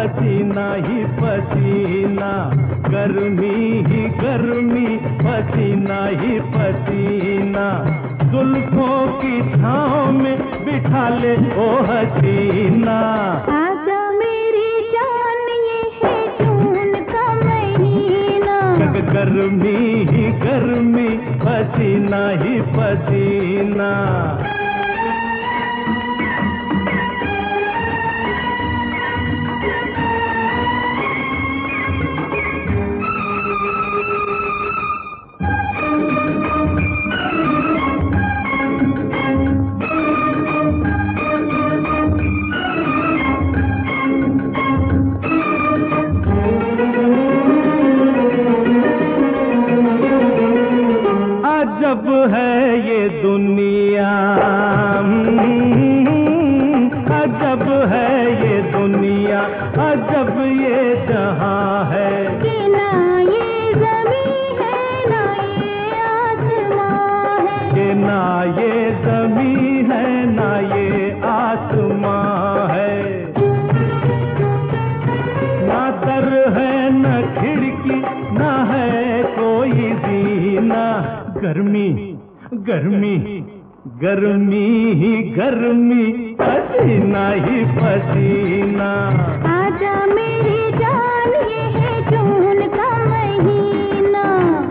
पसीना ही पसीना, गर्मी ही गर्मी, पसीना ही पसीना। जुल्फों की छाँव में बिठा ले ओ हसीना। आजा मेरी जान, ये है जून का महीना। गर्मी ही गर्मी, पसीना ही पसीना। अजब है ये दुनिया, अजब है ये दुनिया, अजब ये जहां है। कि ना ये ज़मीं है, ना ये आसमां है। कि ना ये ज़मीं है, ना ये आसमां है। ना दर है न खिड़की, ना है कोई जीना। गर्मी गर्मी गर्मी ही गर्मी, पसीना ही पसीना। आजा मेरी जान, ये है जून का महीना।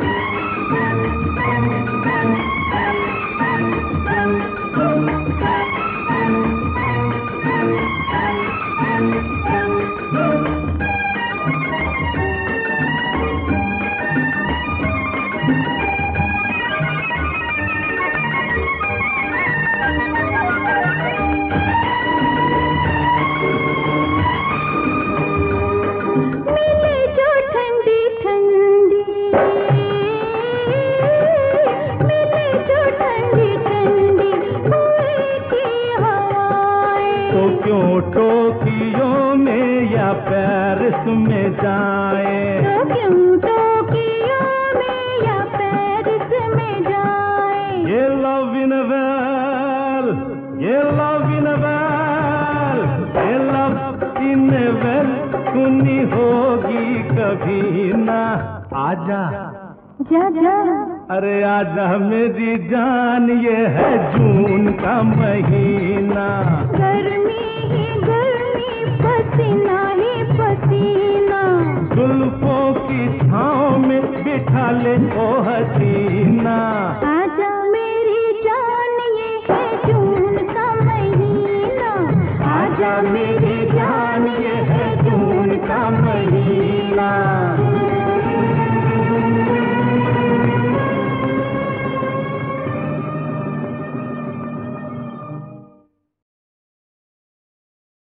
तो क्यों टोकियो में या पेरिस में जाए, तो क्यों टोकियो में या पेरिस में जाए। ये लव इन वेल, ये लव इन वेल, ये लव इन वेल सुनी होगी कभी ना। आजा जा जा, अरे आजा मेरी जान, ये है जून का महीना। गर्मी ही गर्मी, पसीना ही पसीना। जुल्फों की छाँव में बिठा ले ओ हसीना।